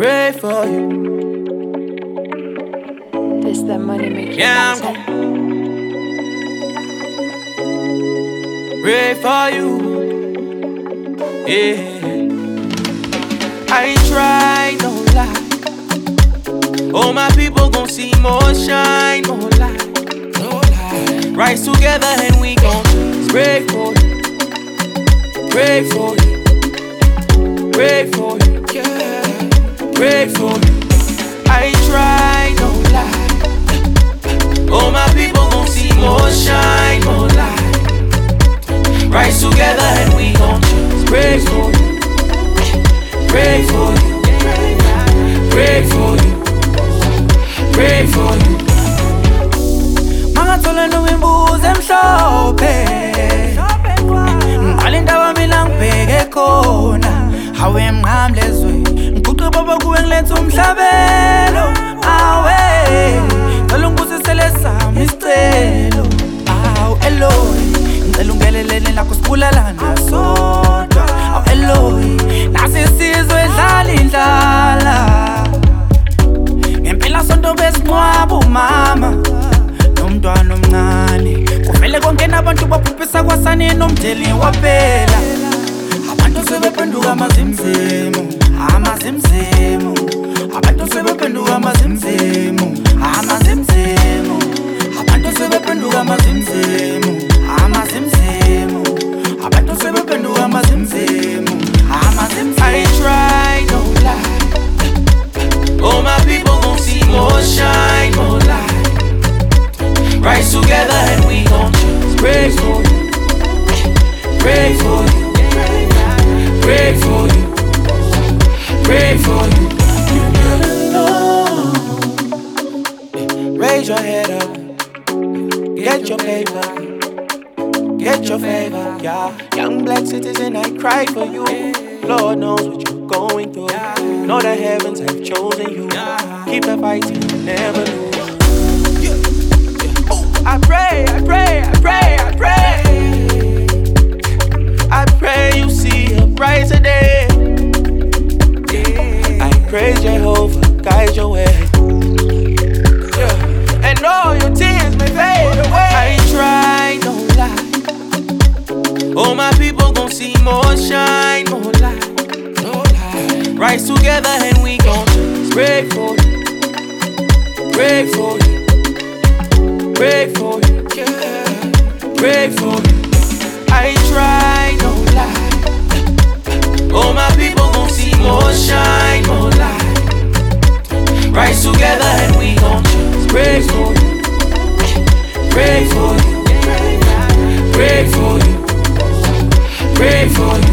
Pray for you. This that money making. Yeah, pray for you. Yeah, I try, no lie. All my people gon' see more shine, more light. No lie. Rise together and we gon' pray for you. Pray for you. Pray for you. Yeah. Pray for you. I try, no lie. All my people gon' see more shine, more light. Rise together and we gon' pray for you. Pray for you. Pray for you. Pray for you. Mangathola nomimbuzo emhlophe. Ngiqala indawo mina ngibheke khona. Hawe mnqamlezwe. Ngiquqe baba kuwe ngilethe umhlabelo. Awe. Ngicela ungibusisele sami isicelo. Awu Eloyi. Ngicela ungelelele lakho sibulalana sodwa. Awu Eloyi. Nasi isizwe edlala indlala. Ngempela sonto besinqwaba umama nomntwana omncane. Kuvele konke nabantu baphupisa kwasani nomdeli waphela. Abantu sebephenduka amazimzimu, amazimzimu. Abantu sebephenduka amazimzimu, amazimzimu. Abantu sebephenduka amazimzimu, amazimzimu. Abantu sebephenduka amazimzimu, amazimzimu. I try, no lie. All my people gon' see more shine, more light. Rise together and we gon' pray for you. Pray for you. Pray for you. Pray for you. You never know. Raise your head up. Get your paper. Get your favor, yeah. Young black citizen, I cry for you. Lord knows what you're going through. Know the heavens have chosen you. Keep the fighting, never lose. I pray, I pray, I pray, I pray. I pray you see a brighter day. I pray Jehovah guide your way. And all your tears may fade away. I try, no lie. All my people gon' see more shine, more light. No lie. Rise together and we gon' pray for you. Pray for you. Pray for you. Yeah. Pray for you. I try, no lie. All my people gon' see more shine, more light. Rise together and we gon' pray for you. Pray for you. Pray for you. Pray for you.